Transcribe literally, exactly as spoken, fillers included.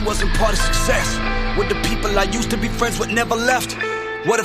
wasn't part of success. With the people I used to be friends with never left.